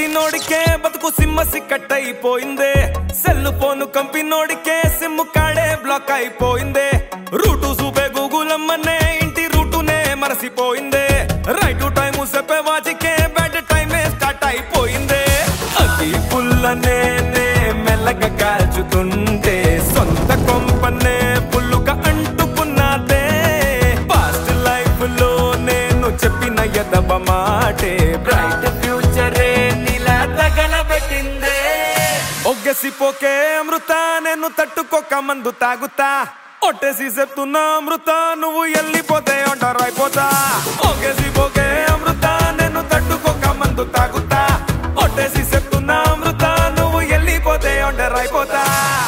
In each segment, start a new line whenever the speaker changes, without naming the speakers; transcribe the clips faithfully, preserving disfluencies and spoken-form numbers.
నమ్మినోడికే బతుకు సిమ్మ సిక్కట్ అయిపోయిందే సెల్ ఫోన్ కంపినోడికే సిమ్ కాడే బ్లాక్ అయిపోయిందే రూటు చూపే గూగుల్ అమ్మనే ఇంటి రూటునే మరసిపోయిందే రైట్ టైము చెప్పే వాచికే బ్యాడ్ టైమే స్టార్ట్ అయిపోయిందే అతి పుల్లనే మెల్లగా కాల్చుతుంటే సొంత కొంపనే పుల్లుగా అంటుకున్నదే పాస్ట్ లైఫ్ లో నేను చెప్పిన ఎదవ మాటే బ్రైట్ ఫ్యూచరే నీలా తగలబెట్టిందే ఒగ్గసిపోకే అమృత నేను తట్టుకోక మందు తాగుతా ఒట్టేసి చెప్తున్నా అమృత నువ్వు వెళ్ళిపోతే ఒంటరి అయిపోతా ఒగ్గసిపోకే అమృత నేను తట్టుకోక మందు తాగుతా ఒట్టేసి చెప్తున్నా అమృత నువ్వు వెళ్ళిపోతే ఒంటరి అయిపోతా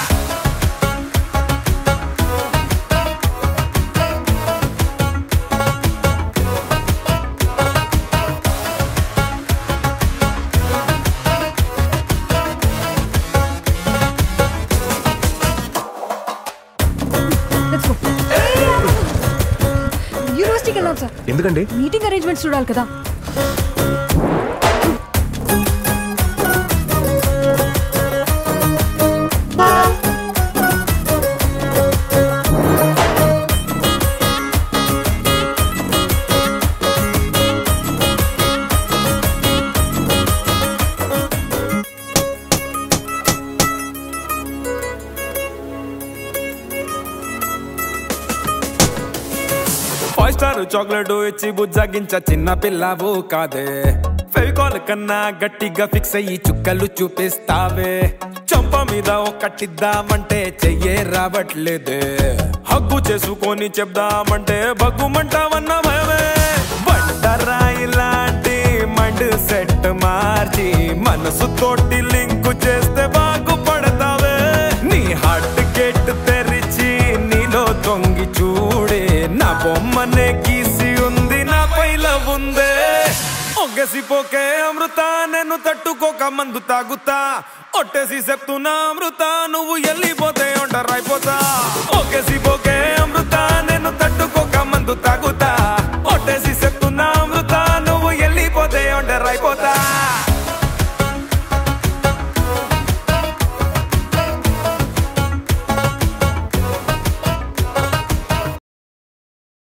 యూనివర్సిటీకి వెళ్ళాం సార్.
ఎందుకండి?
మీటింగ్ అరేంజ్మెంట్స్ చూడాలి కదా.
ఫైవ్ స్టార్ చాక్లెట్ ఇచ్చి బుజ్జగించ చిన్న పిల్లవు కాదే ఫెవికాల్ కన్నా గట్టిగా ఫిక్స్ అయ్యి చుక్కలు చూపిస్తావే చంప మీద ఒక్కటిద్దామంటే చెయ్యే రావట్లేదే హగ్గు చేసుకొని చెప్దామంటే బగ్గుమంటావన్న భయమే బండరాయి లాంటి మైండ్ సెట్ మార్చి మనసు తోటి లింకు చేస్తే బాగుపడతావే నీ హార్ట్ గేట్ తెరిచి నీలో తొంగి చూడే నా బొమ్మనే గీసి ఉంది నా పైల ఉందే ఒగ్గసిపోకే అమృత నేను తట్టుకోక మందు తాగుతా ఒట్టేసి చెప్తున్నా అమృత నువ్వు వెళ్ళిపోతే ఒంటరి అయిపోతా ఒగ్గసిపోకే అమృత నేను తట్టుకోక మందు తాగుతా